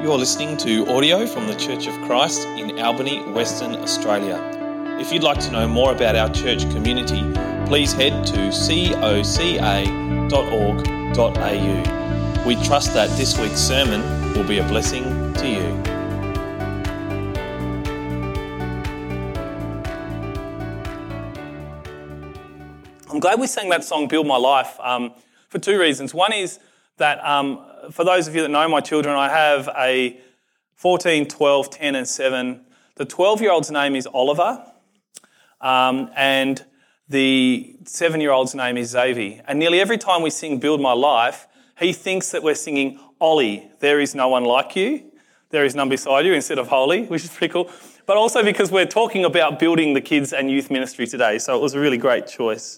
You're listening to audio from the Church of Christ in Albany, Western Australia. If you'd like to know more about our church community, please head to coca.org.au. We trust that this week's sermon will be a blessing to you. I'm glad we sang that song, Build My Life, for two reasons. One is that for those of you that know my children, I have a 14, 12, 10 and 7. The 12-year-old's name is Oliver and the 7-year-old's name is Xavier. And nearly every time we sing Build My Life, he thinks that we're singing Ollie, there is no one like you, there is none beside you, instead of Holy, which is pretty cool. But also because we're talking about building the kids and youth ministry today, so it was a really great choice.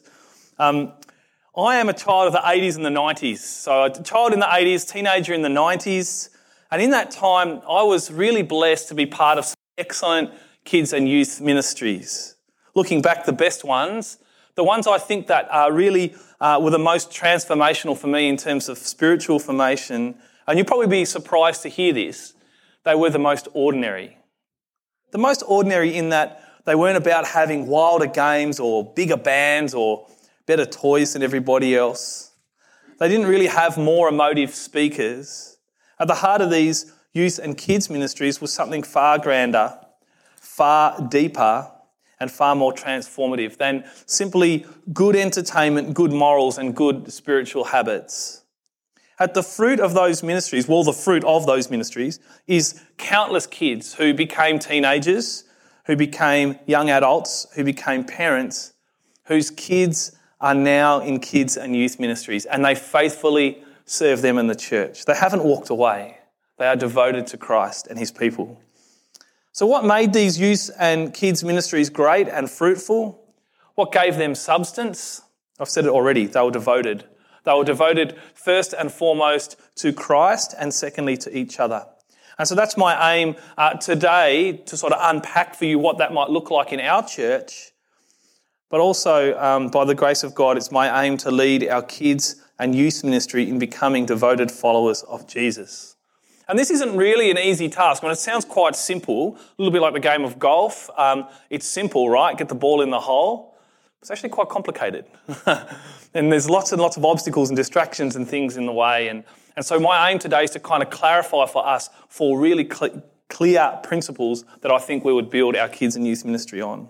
I am a child of the 80s and the 90s. So a child in the 80s, teenager in the 90s. And in that time, I was really blessed to be part of some excellent kids and youth ministries. Looking back, the best ones, the ones I think that really were the most transformational for me in terms of spiritual formation, and you'll probably be surprised to hear this, they were the most ordinary. The most ordinary in that they weren't about having wilder games or bigger bands or better toys than everybody else. They didn't really have more emotive speakers. At the heart of these youth and kids ministries was something far grander, far deeper, and far more transformative than simply good entertainment, good morals, and good spiritual habits. At the fruit of those ministries, the fruit of those ministries is countless kids who became teenagers, who became young adults, who became parents, whose kids are now in kids and youth ministries, and they faithfully serve them in the church. They haven't walked away. They are devoted to Christ and his people. So what made these youth and kids ministries great and fruitful? What gave them substance? I've said it already, they were devoted. They were devoted first and foremost to Christ and secondly to each other. And so that's my aim today, to sort of unpack for you what that might look like in our church. But also, by the grace of God, it's my aim to lead our kids and youth ministry in becoming devoted followers of Jesus. And this isn't really an easy task. It sounds quite simple, a little bit like the game of golf. It's simple, right? Get the ball in the hole. It's actually quite complicated. And there's lots and lots of obstacles and distractions and things in the way. And so my aim today is to kind of clarify for us four really clear principles that I think we would build our kids and youth ministry on.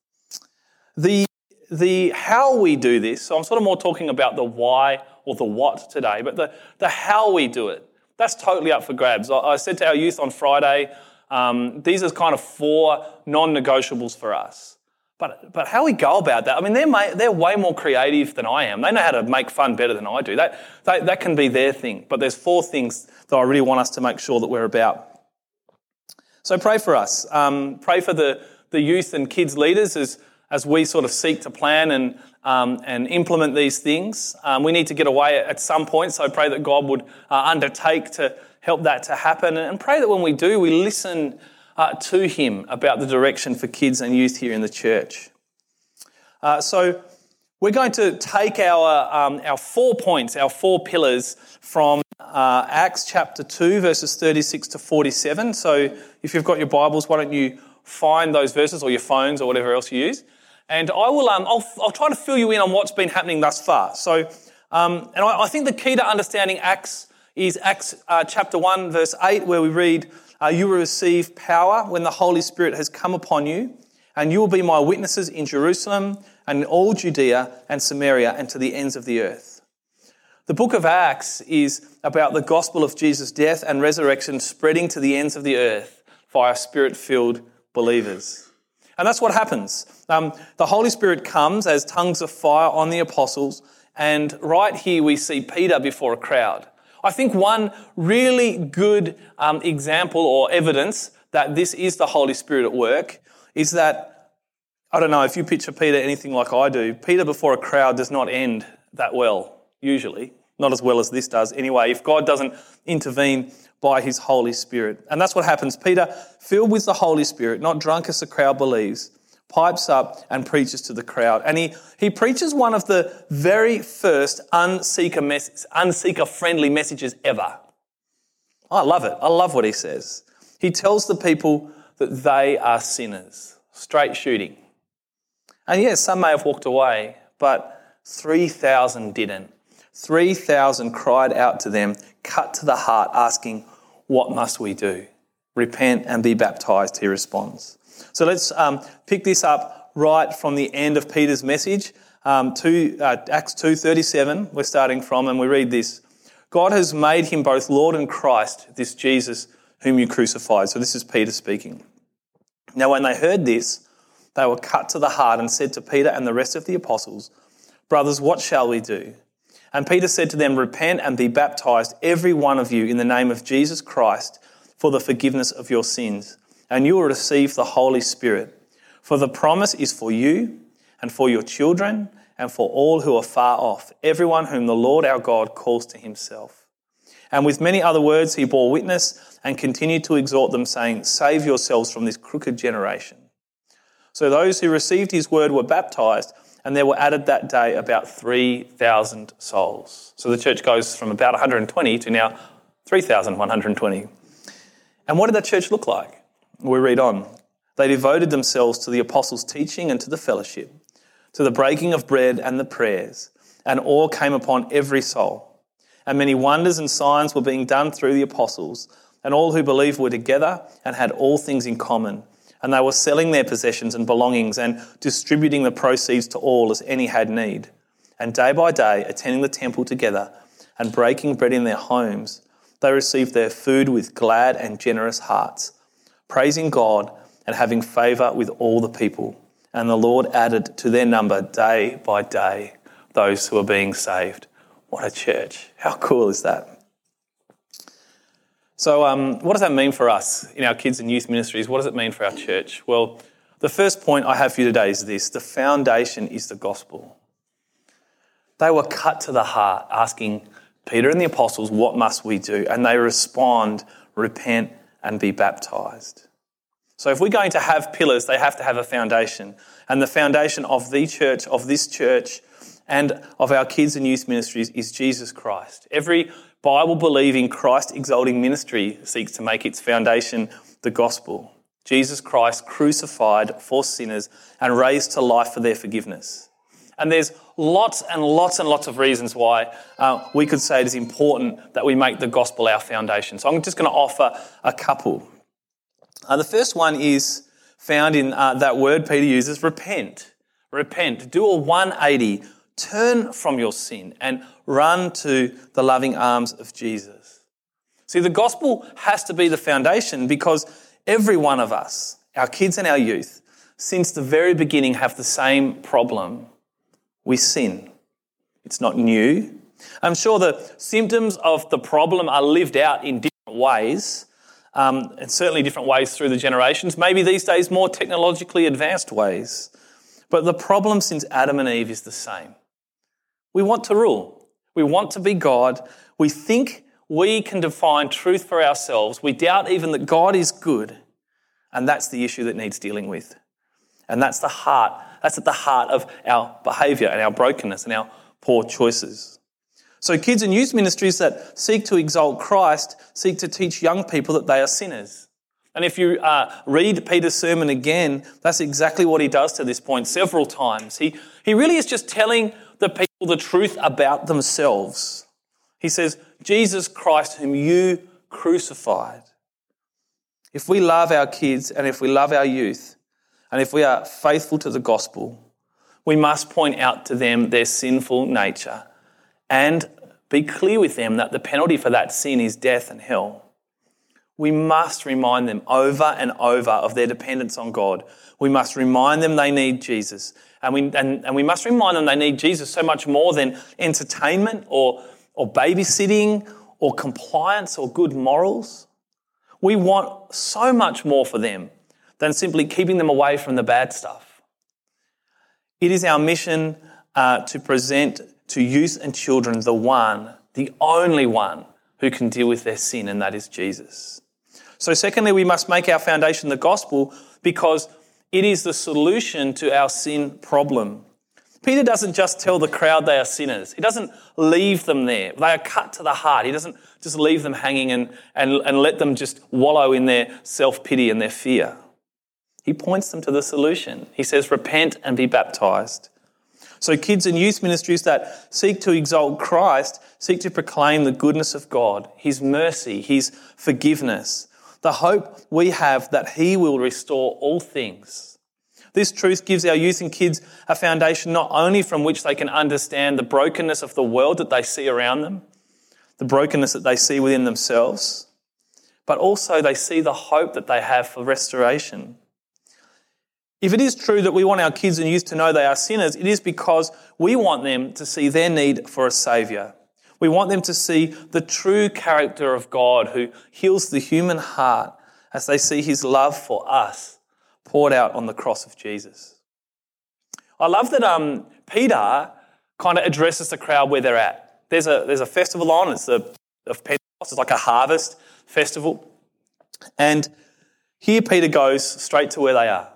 The how we do this, so I'm sort of more talking about the why or the what today, but the how we do it, that's totally up for grabs. I said to our youth on Friday, these are kind of 4 non-negotiables for us. But how we go about that, they're way more creative than I am. They know how to make fun better than I do. That can be their thing. But there's 4 things that I really want us to make sure that we're about. So pray for us. Pray for the youth and kids leaders as we sort of seek to plan and implement these things. We need to get away at some point, so I pray that God would undertake to help that to happen, and pray that when we do, we listen to him about the direction for kids and youth here in the church. So we're going to take our 4 points, our 4 pillars from Acts chapter 2, verses 36 to 47. So if you've got your Bibles, why don't you find those verses, or your phones, or whatever else you use. And I will, I'll try to fill you in on what's been happening thus far. So, I think the key to understanding Acts is Acts chapter 1, verse 8, where we read, you will receive power when the Holy Spirit has come upon you, and you will be my witnesses in Jerusalem and in all Judea and Samaria and to the ends of the earth. The book of Acts is about the gospel of Jesus' death and resurrection spreading to the ends of the earth via Spirit-filled believers. And that's what happens. The Holy Spirit comes as tongues of fire on the apostles, and right here we see Peter before a crowd. I think one really good example or evidence that this is the Holy Spirit at work is that, I don't know, if you picture Peter anything like I do, Peter before a crowd does not end that well, usually. Not as well as this does anyway, if God doesn't intervene by his Holy Spirit. And that's what happens. Peter, filled with the Holy Spirit, not drunk as the crowd believes, pipes up and preaches to the crowd. And he preaches one of the very first unseeker-friendly messages ever. I love it. I love what he says. He tells the people that they are sinners. Straight shooting. And yes, some may have walked away, but 3,000 didn't. 3,000 cried out to them, cut to the heart, asking, what must we do? Repent and be baptised, he responds. So let's pick this up right from the end of Peter's message, Acts 2:37, we're starting from, and we read this. God has made him both Lord and Christ, this Jesus whom you crucified. So this is Peter speaking. Now when they heard this, they were cut to the heart and said to Peter and the rest of the apostles, brothers, what shall we do? And Peter said to them, repent and be baptised, every one of you, in the name of Jesus Christ, for the forgiveness of your sins, and you will receive the Holy Spirit. For the promise is for you and for your children and for all who are far off, everyone whom the Lord our God calls to himself. And with many other words he bore witness and continued to exhort them, saying, save yourselves from this crooked generation. So those who received his word were baptised, and there were added that day about 3,000 souls. So the church goes from about 120 to now 3,120. And what did that church look like? We read on. They devoted themselves to the apostles' teaching and to the fellowship, to the breaking of bread and the prayers, and awe came upon every soul. And many wonders and signs were being done through the apostles, and all who believed were together and had all things in common. And they were selling their possessions and belongings and distributing the proceeds to all as any had need. And day by day, attending the temple together and breaking bread in their homes, they received their food with glad and generous hearts, praising God and having favour with all the people. And the Lord added to their number day by day those who are being saved. What a church. How cool is that? So what does that mean for us in our kids and youth ministries? What does it mean for our church? Well, the first point I have for you today is this. The foundation is the gospel. They were cut to the heart, asking Peter and the apostles, what must we do? And they respond, repent and be baptised. So if we're going to have pillars, they have to have a foundation. And the foundation of the church, of this church, and of our kids and youth ministries is Jesus Christ. Every Bible-believing, Christ-exalting ministry seeks to make its foundation the gospel. Jesus Christ crucified for sinners and raised to life for their forgiveness. And there's lots and lots and lots of reasons why we could say it is important that we make the gospel our foundation. So I'm just going to offer a couple. The first one is found in that word Peter uses, repent. Repent. Do a 180. Turn from your sin and run to the loving arms of Jesus. See, the gospel has to be the foundation because every one of us, our kids and our youth, since the very beginning have the same problem. We sin. It's not new. I'm sure the symptoms of the problem are lived out in different ways, and certainly different ways through the generations, maybe these days more technologically advanced ways. But the problem since Adam and Eve is the same. We want to rule. We want to be God. We think we can define truth for ourselves. We doubt even that God is good. And that's the issue that needs dealing with. And that's the heart. That's at the heart of our behaviour and our brokenness and our poor choices. So kids and youth ministries that seek to exalt Christ seek to teach young people that they are sinners. And if you read Peter's sermon again, that's exactly what he does to this point several times. He really is just telling the people the truth about themselves. He says, Jesus Christ whom you crucified. If we love our kids and if we love our youth and if we are faithful to the gospel, we must point out to them their sinful nature and be clear with them that the penalty for that sin is death and hell. We must remind them over and over of their dependence on God. We must remind them they need Jesus. And we must remind them they need Jesus so much more than entertainment or babysitting or compliance or good morals. We want so much more for them than simply keeping them away from the bad stuff. It is our mission to present to youth and children the only one who can deal with their sin, and that is Jesus. So secondly, we must make our foundation the gospel because it is the solution to our sin problem. Peter doesn't just tell the crowd they are sinners. He doesn't leave them there. They are cut to the heart. He doesn't just leave them hanging and let them just wallow in their self-pity and their fear. He points them to the solution. He says, repent and be baptised. So kids and youth ministries that seek to exalt Christ seek to proclaim the goodness of God, his mercy, his forgiveness, the hope we have that he will restore all things. This truth gives our youth and kids a foundation not only from which they can understand the brokenness of the world that they see around them, the brokenness that they see within themselves, but also they see the hope that they have for restoration. If it is true that we want our kids and youth to know they are sinners, it is because we want them to see their need for a saviour. We want them to see the true character of God who heals the human heart as they see his love for us poured out on the cross of Jesus. I love that Peter kind of addresses the crowd where they're at. There's a festival on, it's of Pentecost, it's like a harvest festival. And here Peter goes straight to where they are.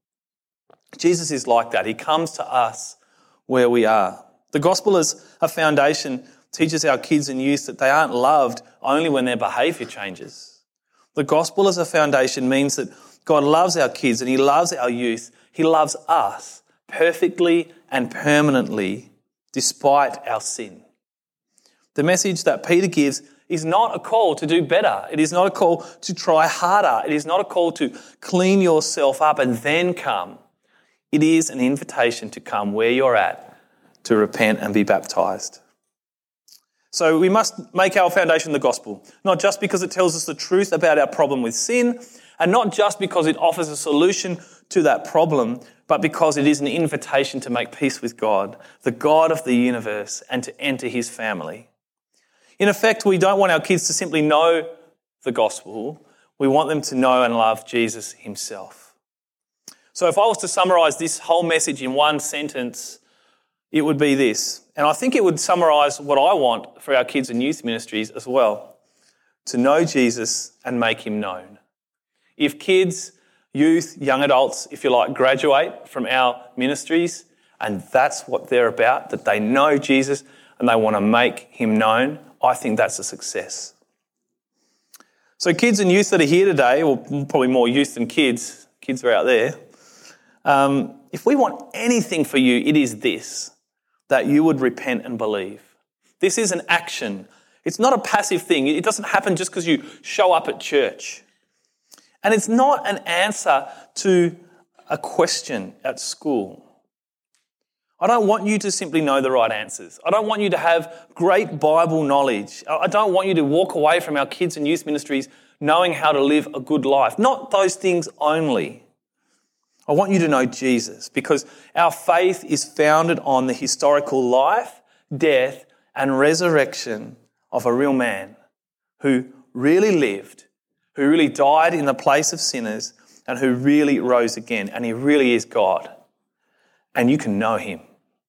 Jesus is like that. He comes to us where we are. The gospel as a foundation teaches our kids and youth that they aren't loved only when their behaviour changes. The gospel as a foundation means that God loves our kids and he loves our youth. He loves us perfectly and permanently despite our sin. The message that Peter gives is not a call to do better. It is not a call to try harder. It is not a call to clean yourself up and then come. It is an invitation to come where you're at, to repent and be baptised. So we must make our foundation the gospel, not just because it tells us the truth about our problem with sin, and not just because it offers a solution to that problem, but because it is an invitation to make peace with God, the God of the universe, and to enter his family. In effect, we don't want our kids to simply know the gospel. We want them to know and love Jesus himself. So if I was to summarise this whole message in one sentence, it would be this. And I think it would summarise what I want for our kids and youth ministries as well. To know Jesus and make him known. If kids, youth, young adults, if you like, graduate from our ministries and that's what they're about, that they know Jesus and they want to make him known, I think that's a success. So kids and youth that are here today, or probably more youth than kids are out there, if we want anything for you, it is this, that you would repent and believe. This is an action. It's not a passive thing. It doesn't happen just because you show up at church. And it's not an answer to a question at school. I don't want you to simply know the right answers. I don't want you to have great Bible knowledge. I don't want you to walk away from our kids and youth ministries knowing how to live a good life. Not those things only. I want you to know Jesus because our faith is founded on the historical life, death, and resurrection of a real man who really lived, who really died in the place of sinners, and who really rose again. And he really is God. And you can know him.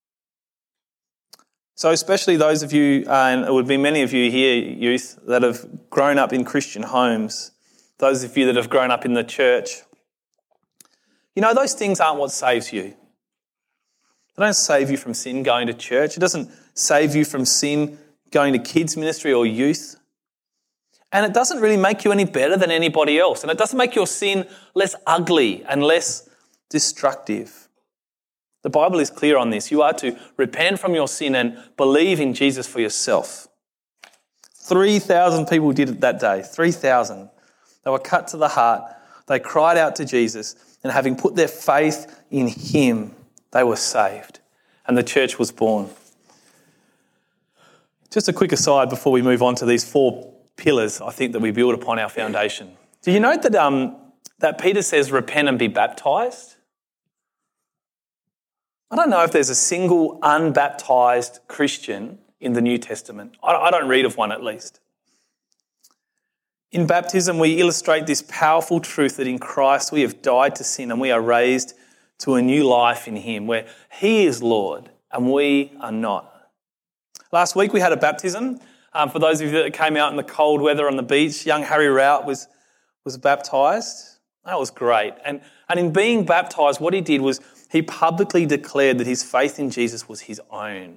So especially those of you, and it would be many of you here, youth, that have grown up in Christian homes, those of you that have grown up in the church, you know, those things aren't what saves you. They don't save you from sin going to church. It doesn't save you from sin going to kids ministry or youth. And it doesn't really make you any better than anybody else. And it doesn't make your sin less ugly and less destructive. The Bible is clear on this. You are to repent from your sin and believe in Jesus for yourself. 3,000 people did it that day. 3,000. They were cut to the heart. They cried out to Jesus. And having put their faith in him, they were saved. And the church was born. Just a quick aside before we move on to these 4 pillars, I think, that we build upon our foundation. Do you note that Peter says, repent and be baptised? I don't know if there's a single unbaptised Christian in the New Testament. I don't read of one at least. In baptism, we illustrate this powerful truth that in Christ we have died to sin and we are raised to a new life in him, where he is Lord and we are not. Last week we had a baptism. For those of you that came out in the cold weather on the beach, young Harry Rout was baptised. That was great. And in being baptised, what he did was he publicly declared that his faith in Jesus was his own.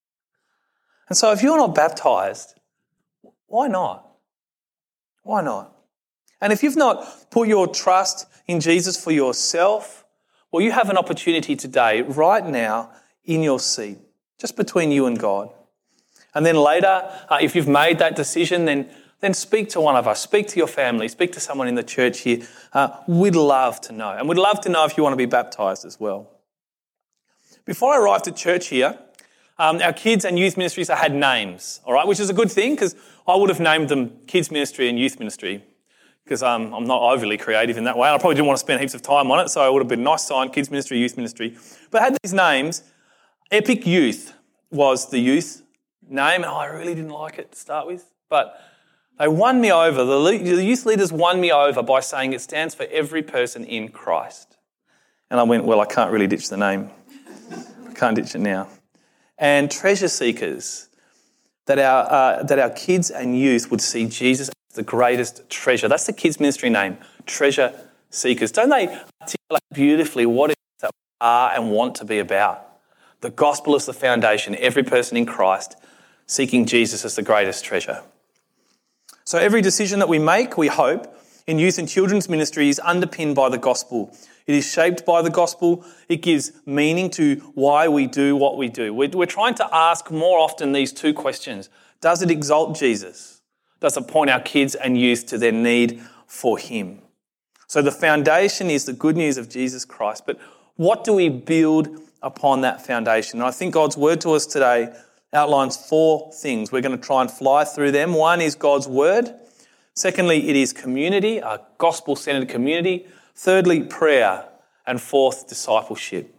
And so if you're not baptised, why not? Why not? And if you've not put your trust in Jesus for yourself, well, you have an opportunity today, right now, in your seat, just between you and God. And then later, if you've made that decision, then speak to one of us, speak to your family, speak to someone in the church here. We'd love to know. And we'd love to know if you want to be baptised as well. Before I arrived at church here, our kids and youth ministries had names, all right, which is a good thing because I would have named them kids ministry and youth ministry because I'm not overly creative in that way. And I probably didn't want to spend heaps of time on it, so it would have been a nice sign, kids ministry, youth ministry. But I had these names. Epic Youth was the youth name, and I really didn't like it to start with, but they won me over. The youth leaders won me over by saying it stands for every person in Christ. And I went, well, I can't really ditch the name. I can't ditch it now. And Treasure Seekers, that our kids and youth would see Jesus as the greatest treasure. That's the kids' ministry name, Treasure Seekers. Don't they articulate beautifully what it is that we are and want to be about? The gospel is the foundation, every person in Christ seeking Jesus as the greatest treasure. So every decision that we make, we hope, in youth and children's ministry is underpinned by the gospel. It is shaped by the gospel. It gives meaning to why we do what we do. We're trying to ask more often these two questions. Does it exalt Jesus? Does it point our kids and youth to their need for him? So the foundation is the good news of Jesus Christ. But what do we build upon that foundation? And I think God's word to us today outlines 4 things. We're going to try and fly through them. One is God's word. Secondly, it is community, a gospel-centered community. Thirdly, prayer. And fourth, discipleship.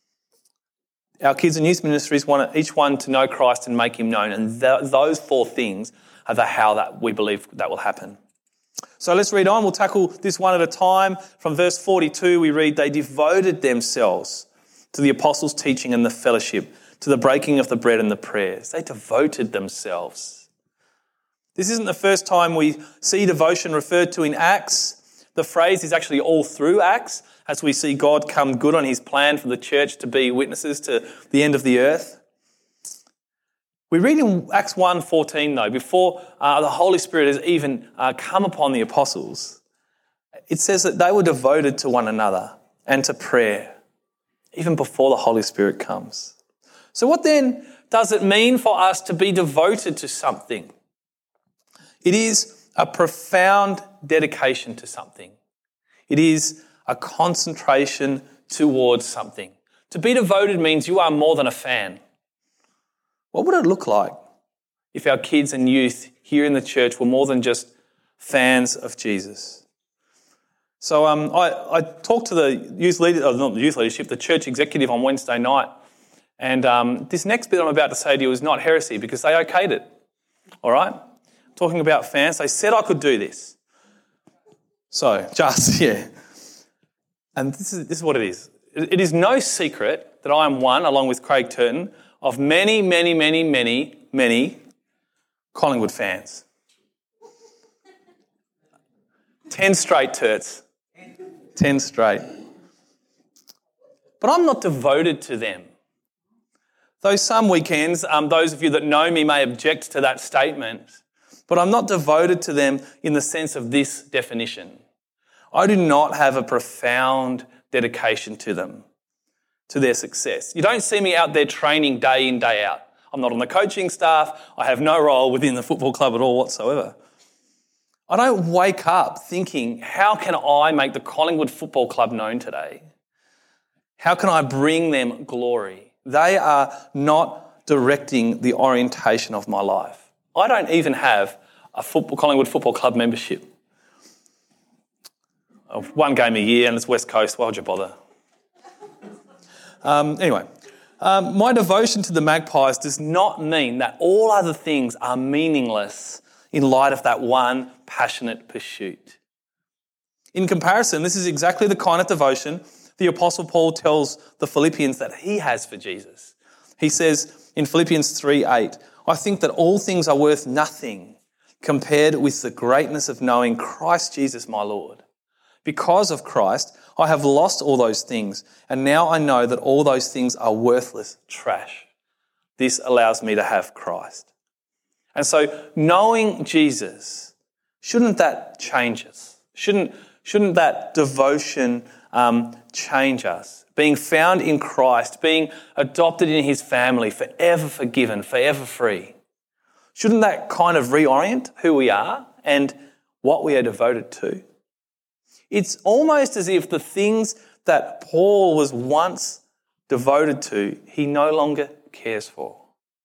Our kids and youth ministries want each one to know Christ and make him known. And those 4 things are the how that we believe that will happen. So let's read on. We'll tackle this one at a time. From verse 42, we read, they devoted themselves to the apostles' teaching and the fellowship, to the breaking of the bread and the prayers. They devoted themselves. This isn't the first time we see devotion referred to in Acts. The phrase is actually all through Acts, as we see God come good on his plan for the church to be witnesses to the end of the earth. We read in Acts 1:14 though, before the Holy Spirit has even come upon the apostles, it says that they were devoted to one another and to prayer, even before the Holy Spirit comes. So what then does it mean for us to be devoted to something? It is a profound dedication to something. It is a concentration towards something. To be devoted means you are more than a fan. What would it look like if our kids and youth here in the church were more than just fans of Jesus? So I talked to the youth leader, not the youth leadership, the church executive on Wednesday night. And this next bit I'm about to say to you is not heresy because they okayed it. All right? Talking about fans, they said I could do this. So, yeah. And this is what it is. It is no secret that I am one, along with Craig Turton, of many, many, many, many, many Collingwood fans. 10 straight Turts. 10 straight. But I'm not devoted to them. Though some weekends, those of you that know me may object to that statement, but I'm not devoted to them in the sense of this definition. I do not have a profound dedication to them, to their success. You don't see me out there training day in, day out. I'm not on the coaching staff. I have no role within the football club at all whatsoever. I don't wake up thinking, how can I make the Collingwood Football Club known today? How can I bring them glory? They are not directing the orientation of my life. I don't even have a Collingwood Football Club membership. One game a year and it's West Coast. Why would you bother? Anyway, my devotion to the Magpies does not mean that all other things are meaningless in light of that one passionate pursuit. In comparison, this is exactly the kind of devotion the Apostle Paul tells the Philippians that he has for Jesus. He says in Philippians 3:8, I think that all things are worth nothing compared with the greatness of knowing Christ Jesus my Lord. Because of Christ, I have lost all those things, and now I know that all those things are worthless trash. This allows me to have Christ. And so knowing Jesus, shouldn't that change us? Shouldn't that devotion change us? Being found in Christ, being adopted in his family, forever forgiven, forever free. Shouldn't that kind of reorient who we are and what we are devoted to? It's almost as if the things that Paul was once devoted to, he no longer cares for.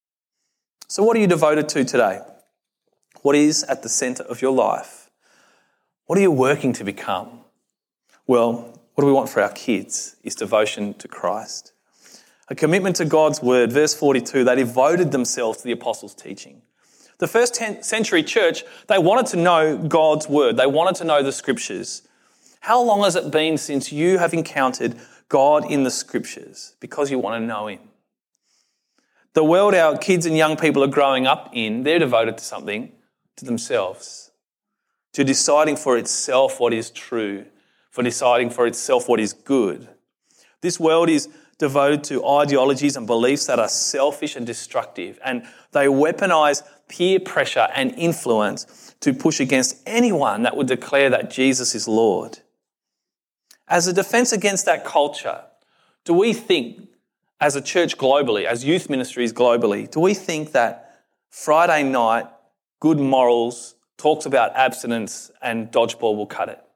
So what are you devoted to today? What is at the centre of your life? What are you working to become? Well, what do we want for our kids is devotion to Christ. A commitment to God's word. Verse 42, they devoted themselves to the apostles' teaching. The first century church, they wanted to know God's word. They wanted to know the scriptures. How long has it been since you have encountered God in the scriptures? Because you want to know him. The world our kids and young people are growing up in, they're devoted to something, to themselves, to deciding for itself what is true, for deciding for itself what is good. This world is devoted to ideologies and beliefs that are selfish and destructive, and they weaponize peer pressure and influence to push against anyone that would declare that Jesus is Lord. As a defense against that culture, do we think, as a church globally, as youth ministries globally, do we think that Friday night, good morals, talks about abstinence and dodgeball will cut it?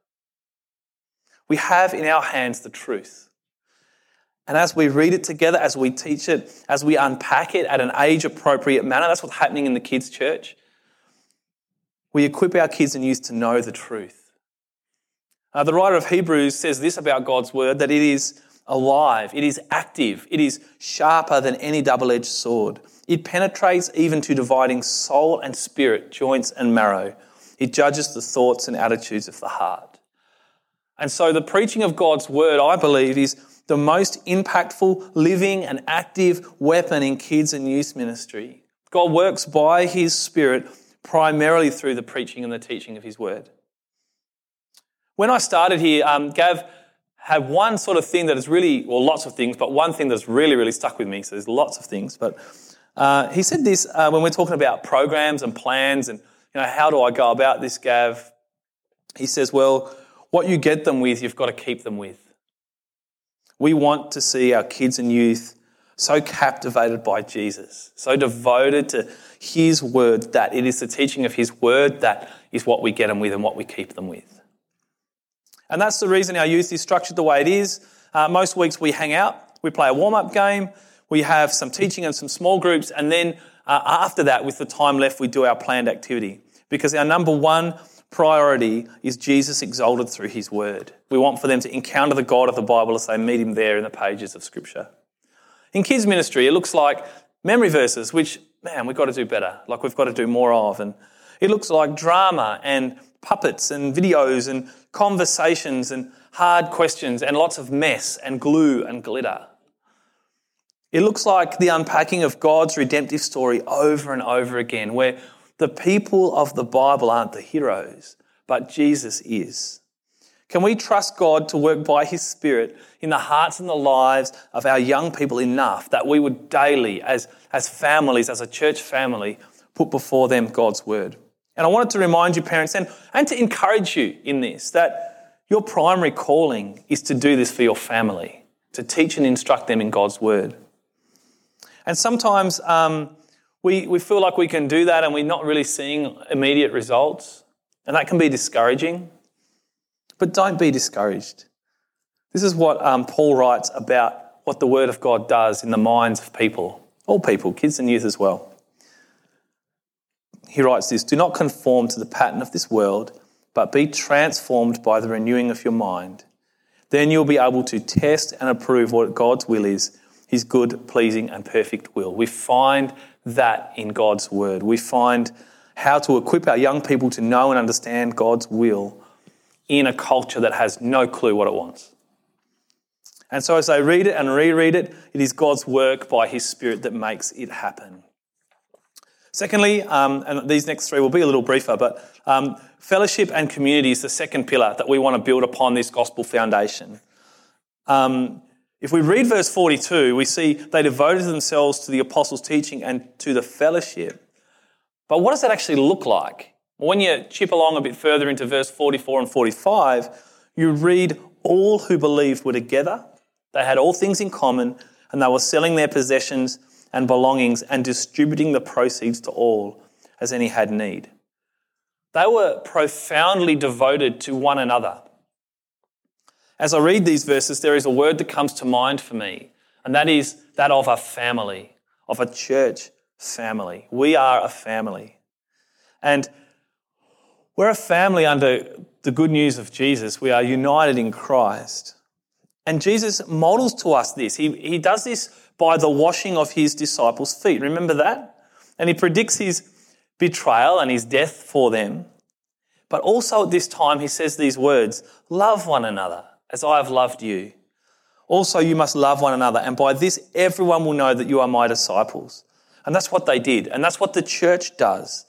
We have in our hands the truth. And as we read it together, as we teach it, as we unpack it at an age-appropriate manner, that's what's happening in the kids' church, we equip our kids and youth to know the truth. The writer of Hebrews says this about God's word, that it is alive, it is active, it is sharper than any double-edged sword. It penetrates even to dividing soul and spirit, joints and marrow. It judges the thoughts and attitudes of the heart. And so the preaching of God's word, I believe, is the most impactful, living and active weapon in kids and youth ministry. God works by his Spirit primarily through the preaching and the teaching of his word. When I started here, Gav had one sort of thing that is really, well, lots of things, but one thing that's really, really stuck with me. So there's lots of things. But he said this when we're talking about programs and plans and, how do I go about this, Gav? He says, well, what you get them with, you've got to keep them with. We want to see our kids and youth so captivated by Jesus, so devoted to his word that it is the teaching of his word that is what we get them with and what we keep them with. And that's the reason our youth is structured the way it is. Most weeks we hang out, we play a warm-up game, we have some teaching and some small groups, and then after that, with the time left, we do our planned activity. Because our number one priority is Jesus exalted through his word. We want for them to encounter the God of the Bible as they meet him there in the pages of Scripture. In kids ministry, it looks like memory verses, which, man, we've got to do better, like we've got to do more of. And it looks like drama and puppets and videos and conversations and hard questions and lots of mess and glue and glitter. It looks like the unpacking of God's redemptive story over and over again, where the people of the Bible aren't the heroes, but Jesus is. Can we trust God to work by his Spirit in the hearts and the lives of our young people enough that we would daily, as families, as a church family, put before them God's word? And I wanted to remind you, parents, and to encourage you in this, that your primary calling is to do this for your family, to teach and instruct them in God's word. And sometimes we feel like we can do that and we're not really seeing immediate results, and that can be discouraging. But don't be discouraged. This is what Paul writes about what the word of God does in the minds of people, all people, kids and youth as well. He writes this, "Do not conform to the pattern of this world, but be transformed by the renewing of your mind. Then you'll be able to test and approve what God's will is, his good, pleasing and perfect will." We find that in God's word. We find how to equip our young people to know and understand God's will in a culture that has no clue what it wants. And so as they read it and reread it, it is God's work by his Spirit that makes it happen. Secondly, and these next three will be a little briefer, but fellowship and community is the second pillar that we want to build upon this gospel foundation. If we read verse 42, we see they devoted themselves to the apostles' teaching and to the fellowship. But what does that actually look like? Well, when you chip along a bit further into verse 44 and 45, you read all who believed were together, they had all things in common, and they were selling their possessions and belongings and distributing the proceeds to all as any had need. They were profoundly devoted to one another. As I read these verses, there is a word that comes to mind for me, and that is that of a family, of a church family. We are a family. And we're a family under the good news of Jesus. We are united in Christ. And Jesus models to us this. He does this by the washing of his disciples' feet. Remember that? And he predicts his betrayal and his death for them. But also at this time, he says these words, love one another as I have loved you. Also, you must love one another. And by this, everyone will know that you are my disciples. And that's what they did. And that's what the church does.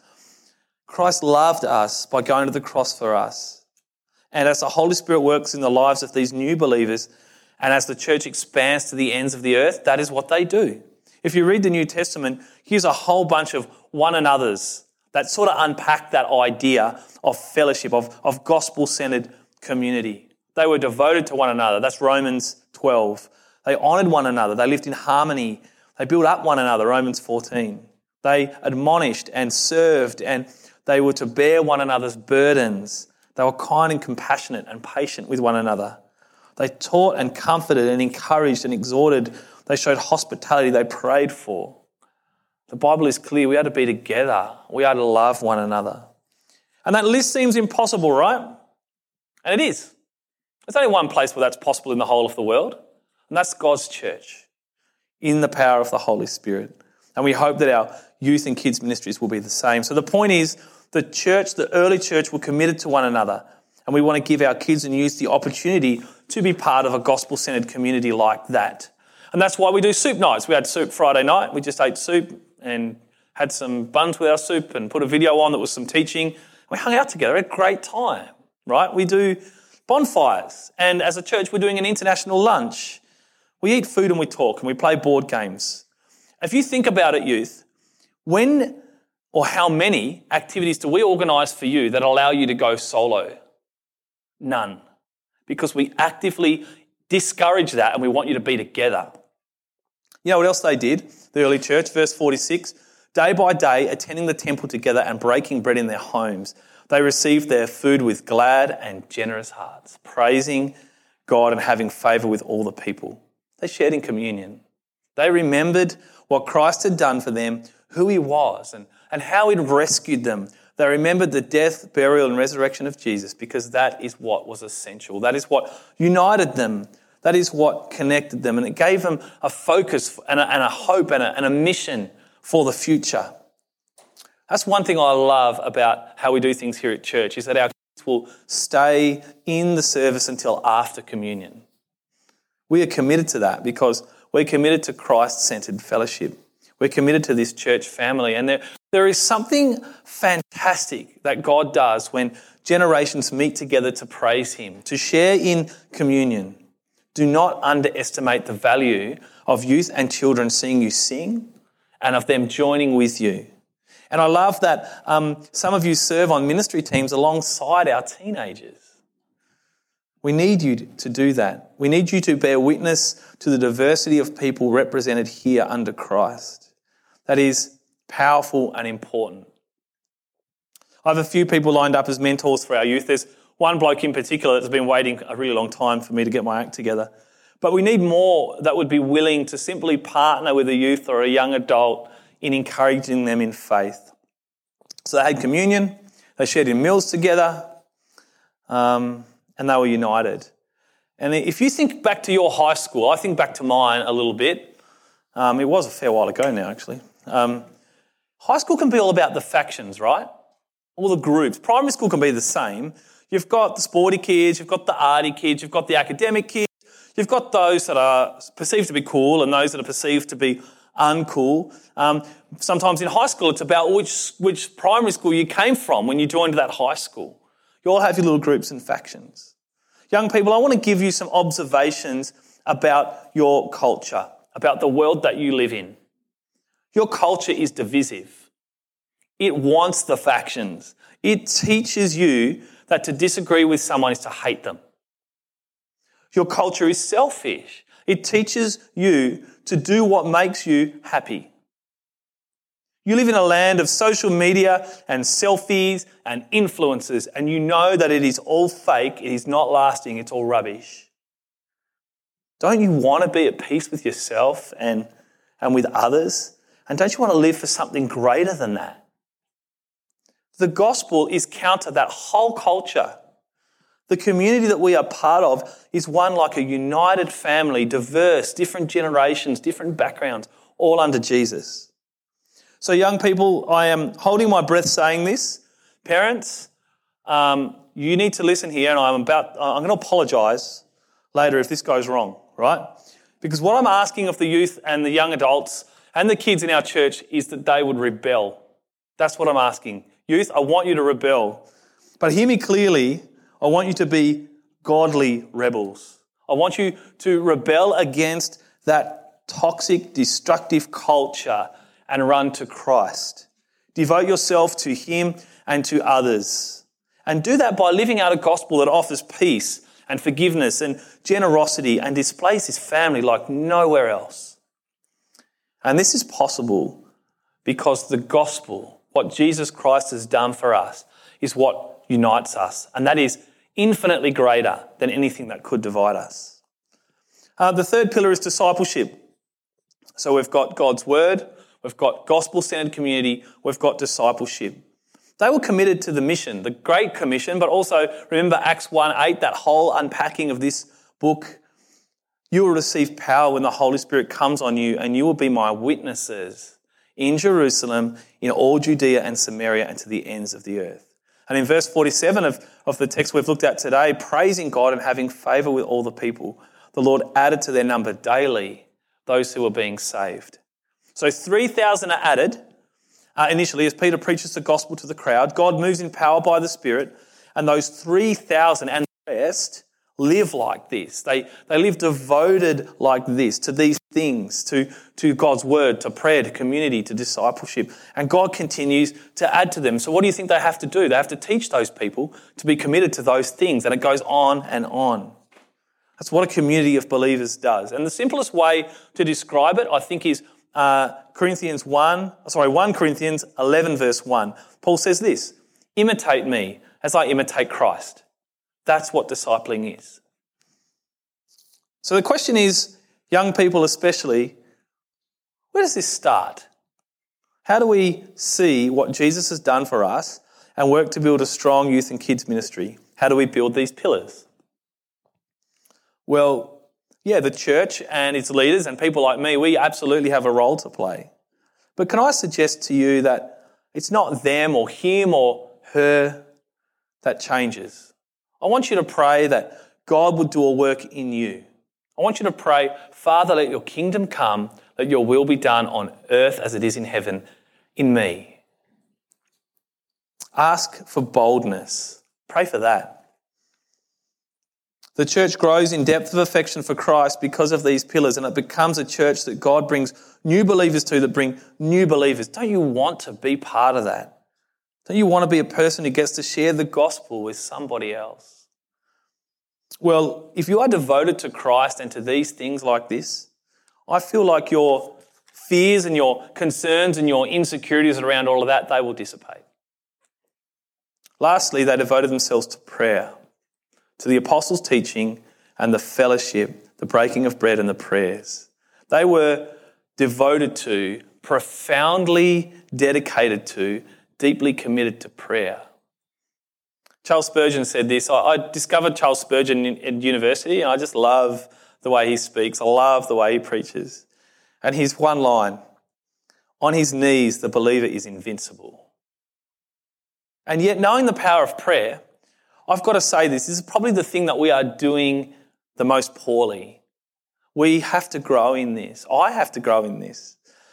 Christ loved us by going to the cross for us. And as the Holy Spirit works in the lives of these new believers, and as the church expands to the ends of the earth, that is what they do. If you read the New Testament, here's a whole bunch of one another's that sort of unpack that idea of fellowship, of gospel-centered community. They were devoted to one another. That's Romans 12. They honoured one another. They lived in harmony. They built up one another, Romans 14. They admonished and served, and they were to bear one another's burdens. They were kind and compassionate and patient with one another. They taught and comforted and encouraged and exhorted. They showed hospitality. They prayed for. The Bible is clear. We are to be together. We are to love one another. And that list seems impossible, right? And it is. There's only one place where that's possible in the whole of the world, and that's God's church, in the power of the Holy Spirit. And we hope that our youth and kids ministries will be the same. So the point is, the church, the early church, were committed to one another, and we want to give our kids and youth the opportunity to be part of a gospel-centered community like that. And that's why we do soup nights. We had soup Friday night. We just ate soup and had some buns with our soup and put a video on that was some teaching. We hung out together. We had a great time, right? We do bonfires. And as a church, we're doing an international lunch. We eat food and we talk and we play board games. If you think about it, youth, when or how many activities do we organise for you that allow you to go solo? None. Because we actively discourage that and we want you to be together. You know what else they did? The early church, verse 46, day by day attending the temple together and breaking bread in their homes. They received their food with glad and generous hearts, praising God and having favour with all the people. They shared in communion. They remembered what Christ had done for them, who he was and how he'd rescued them. They remembered the death, burial and resurrection of Jesus because that is what was essential. That is what united them. That is what connected them. And it gave them a focus and a hope and a mission for the future. That's one thing I love about how we do things here at church, is that our kids will stay in the service until after communion. We are committed to that because we're committed to Christ-centered fellowship. We're committed to this church family. And there is something fantastic that God does when generations meet together to praise him, to share in communion. Do not underestimate the value of youth and children seeing you sing and of them joining with you. And I love that some of you serve on ministry teams alongside our teenagers. We need you to do that. We need you to bear witness to the diversity of people represented here under Christ. That is powerful and important. I have a few people lined up as mentors for our youth. There's one bloke in particular that's been waiting a really long time for me to get my act together. But we need more that would be willing to simply partner with a youth or a young adult in encouraging them in faith. So they had communion, they shared in meals together, and they were united. And if you think back to your high school, I think back to mine a little bit. It was a fair while ago now, actually. High school can be all about the factions, right? All the groups. Primary school can be the same. You've got the sporty kids, you've got the arty kids, you've got the academic kids, you've got those that are perceived to be cool and those that are perceived to be uncool. Sometimes in high school, it's about which primary school you came from when you joined that high school. You all have your little groups and factions. Young people, I want to give you some observations about your culture, about the world that you live in. Your culture is divisive. It wants the factions. It teaches you that to disagree with someone is to hate them. Your culture is selfish. It teaches you to do what makes you happy. You live in a land of social media and selfies and influencers, and you know that it is all fake, it is not lasting, it's all rubbish. Don't you want to be at peace with yourself and with others? And don't you want to live for something greater than that? The gospel is counter that whole culture. The community that we are part of is one like a united family, diverse, different generations, different backgrounds, all under Jesus. So young people, I am holding my breath saying this. Parents, you need to listen here, and I'm going to apologise later if this goes wrong, right? Because what I'm asking of the youth and the young adults and the kids in our church is that they would rebel. That's what I'm asking. Youth, I want you to rebel. But hear me clearly, I want you to be godly rebels. I want you to rebel against that toxic, destructive culture and run to Christ. Devote yourself to Him and to others. And do that by living out a gospel that offers peace and forgiveness and generosity and displays His family like nowhere else. And this is possible because the gospel, what Jesus Christ has done for us, is what unites us. And that is infinitely greater than anything that could divide us. The third pillar is discipleship. So we've got God's word, we've got gospel-centered community, we've got discipleship. They were committed to the mission, the Great Commission, but also remember Acts 1:8, that whole unpacking of this book. You will receive power when the Holy Spirit comes on you, and you will be my witnesses in Jerusalem, in all Judea and Samaria, and to the ends of the earth. And in verse 47 of the text we've looked at today, praising God and having favour with all the people, the Lord added to their number daily those who were being saved. So 3,000 are added initially as Peter preaches the gospel to the crowd. God moves in power by the Spirit, and those 3,000 and the rest live like this. They live devoted like this to these things, to God's word, to prayer, to community, to discipleship. And God continues to add to them. So what do you think they have to do? They have to teach those people to be committed to those things. And it goes on and on. That's what a community of believers does. And the simplest way to describe it, I think, is 1 Corinthians 11 verse 1. Paul says this, imitate me as I imitate Christ. That's what discipling is. So the question is, young people especially, where does this start? How do we see what Jesus has done for us and work to build a strong youth and kids ministry? How do we build these pillars? Well, yeah, the church and its leaders and people like me, we absolutely have a role to play. But can I suggest to you that it's not them or him or her that changes? I want you to pray that God would do a work in you. I want you to pray, Father, let your kingdom come, let your will be done on earth as it is in heaven, in me. Ask for boldness. Pray for that. The church grows in depth of affection for Christ because of these pillars, and it becomes a church that God brings new believers to, that bring new believers. Don't you want to be part of that? Don't you want to be a person who gets to share the gospel with somebody else? Well, if you are devoted to Christ and to these things like this, I feel like your fears and your concerns and your insecurities around all of that, they will dissipate. Lastly, they devoted themselves to prayer, to the apostles' teaching and the fellowship, the breaking of bread and the prayers. They were devoted to, profoundly dedicated to, deeply committed to prayer. Charles Spurgeon said this. I discovered Charles Spurgeon in university, and I just love the way he speaks. I love the way he preaches. And his one line, on his knees, the believer is invincible. And yet, knowing the power of prayer, I've got to say this is probably the thing that we are doing the most poorly. We have to grow in this. I have to grow in this.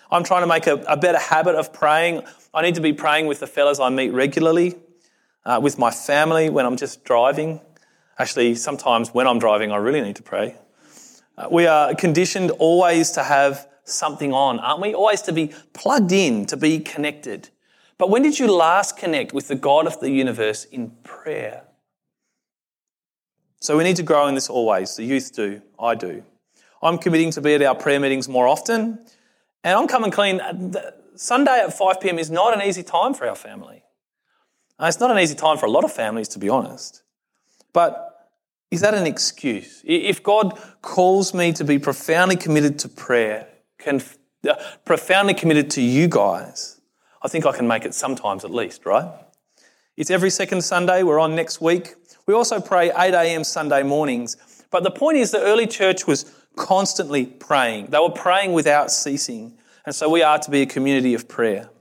I'm trying to make a better habit of praying. I need to be praying with the fellas I meet regularly, with my family when I'm just driving. Actually, sometimes when I'm driving, I really need to pray. We are conditioned always to have something on, aren't we? Always to be plugged in, to be connected. But when did you last connect with the God of the universe in prayer? So we need to grow in this always. The youth do. I do. I'm committing to be at our prayer meetings more often. And I'm coming clean. Sunday at 5 p.m. is not an easy time for our family. It's not an easy time for a lot of families, to be honest. But is that an excuse? If God calls me to be profoundly committed to prayer, profoundly committed to you guys, I think I can make it sometimes at least, right? It's every second Sunday. We're on next week. We also pray 8 a.m. Sunday mornings. But the point is the early church was constantly praying. They were praying without ceasing. And so we are to be a community of prayer.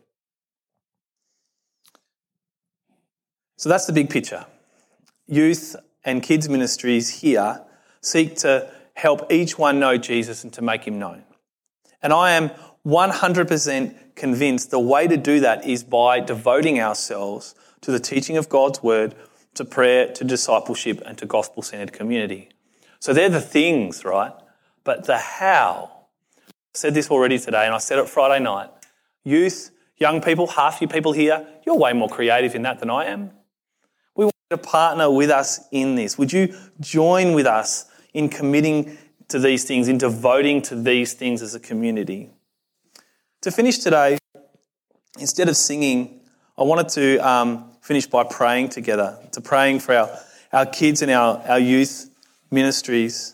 So that's the big picture. Youth and kids ministries here seek to help each one know Jesus and to make him known. And I am 100% convinced the way to do that is by devoting ourselves to the teaching of God's word, to prayer, to discipleship, and to gospel-centered community. So they're the things, right? But the how. I said this already today, and I said it Friday night. Youth, young people, half you people here, you're way more creative in that than I am. We want you to partner with us in this. Would you join with us in committing to these things, in devoting to these things as a community? To finish today, instead of singing, I wanted to finish by praying together, to praying for our kids and our youth ministries.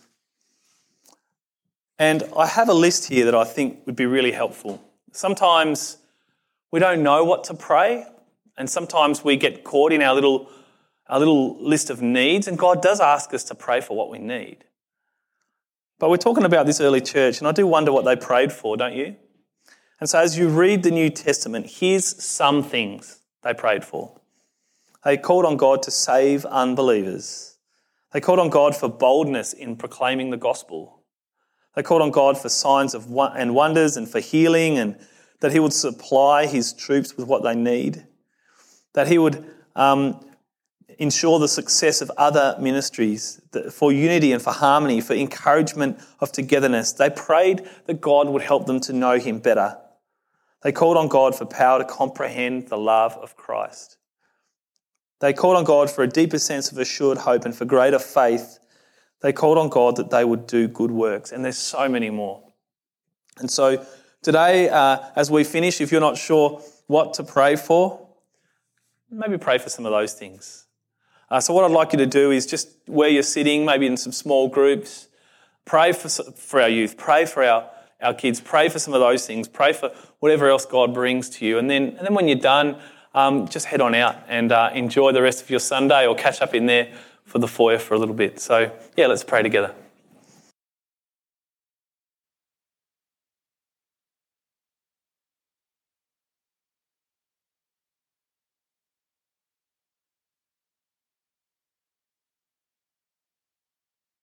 And I have a list here that I think would be really helpful. Sometimes we don't know what to pray, and sometimes we get caught in our little list of needs, and God does ask us to pray for what we need. But we're talking about this early church, and I do wonder what they prayed for, don't you? And so as you read the New Testament, here's some things they prayed for. They called on God to save unbelievers. They called on God for boldness in proclaiming the gospel. They called on God for signs and wonders and for healing, and that he would supply his troops with what they need. That he would ensure the success of other ministries, for unity and for harmony, for encouragement of togetherness. They prayed that God would help them to know him better. They called on God for power to comprehend the love of Christ. They called on God for a deeper sense of assured hope and for greater faith. They called on God that they would do good works. And there's so many more. And so today, as we finish, if you're not sure what to pray for, maybe pray for some of those things. So what I'd like you to do is just where you're sitting, maybe in some small groups, pray for our youth, pray for our kids, pray for some of those things, pray for whatever else God brings to you. And then when you're done, just head on out and enjoy the rest of your Sunday, or catch up in there for the foyer for a little bit. So, yeah, let's pray together.